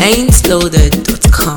ain'tloaded.com.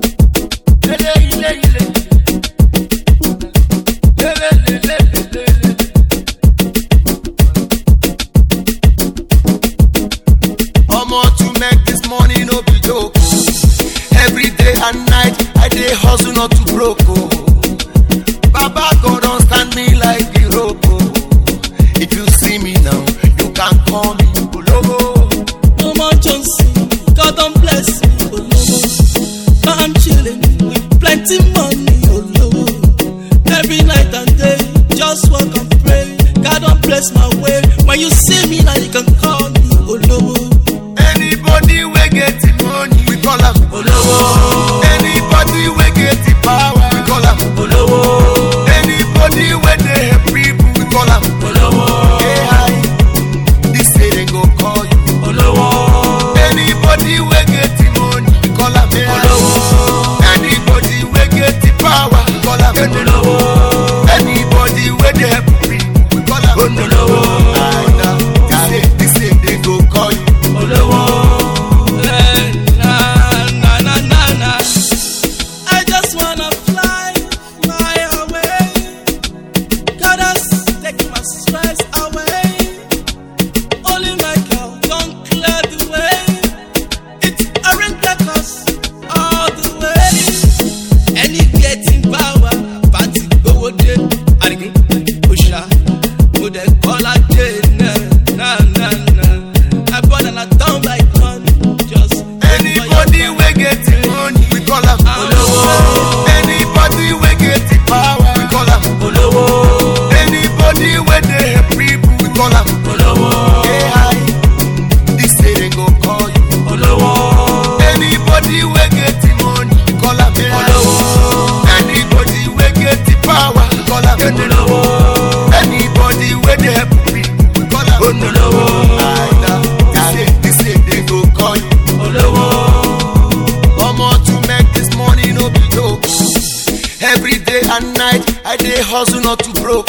To make this money no be joke. Every day and night I dey hustle not to broke. Baba God don't stand me like the rope. If you see me now, you can call me Olowo. No more Johnson, God don't bless me, Olowo. Now I'm chilling with plenty money, Olowo. Every night and day, just walk and pray. God don't bless my way. When you see me now, you can call me Olowo. Anybody we get the money, we call him Olowo. Anybody we get the power, we call him Olowo. Anybody we dey help people, we call him Olowo. AI, this say they go call you Olowo. Anybody we get the money, we call him Olowo. Anybody we get the power, we call him Olowo. Anybody we dey help people, we call him Olowo. This say they go call you Olowo. I just wanna fly away. God has taken my stress away. Only my girl don't clear the way. It's a rental cost all the way. Any getting power, party go day. Arigun, Usha, go the call again. Nah. I bought and I down like money. Just anybody we get the money, we call him Olowo. Anybody we get the power, we call him Olowo. Anybody we dey help people, we call him Olowo. AI, this say they go call you Olowo. Anybody we get the money, we call him Olowo. Anybody we get the power, we call him Olowo. Anybody we dey help people, we call him Olowo. This say they go call you Olowo. To make this money no be joke. Every day and night I dey hustle not to broke.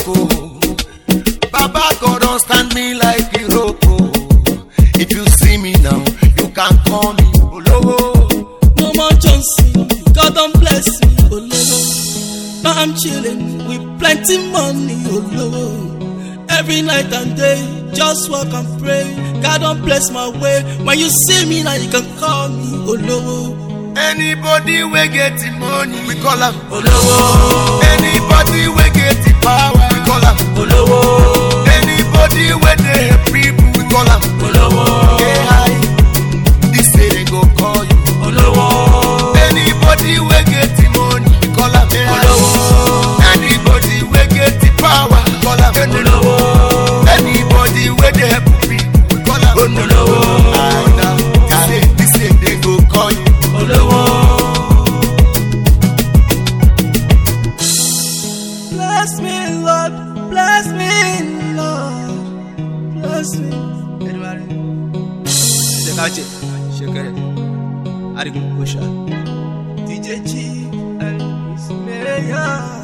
Baba God don't stand me like the rope. If you see me now, you can call me Olowo. no more Johnson, God don't bless me, Olowo. Now I'm chilling with plenty money, Olowo. Every night and day, just walk and pray. God don't bless my way. When you see me now, you can call me Olowo. Anybody we get the money, we call him Olowo. Anybody we get the power, we call him Olowo. Anybody we dey help people, we call him Olowo. AI, this say they go call you Olowo. Anybody we get the money, we call him Olowo. Anybody we get the power, we call him Olowo. Anybody we dey help people, we call him Olowo. This say they go call you Olowo. Bless me, Lord. Bless me, Lord. Bless me. Shekere, Arigun, Usha, DJ G and His mayor.